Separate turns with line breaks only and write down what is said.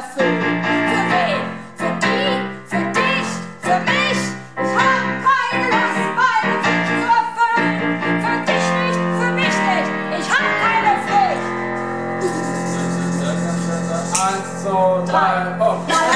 erfüllen. Für wen? Für die? Für dich? Für mich? Ich hab keine Lust, meine Pflicht zu erfüllen. Für dich nicht, für mich nicht. Ich hab keine Pflicht.
1, 2, 3, hopp.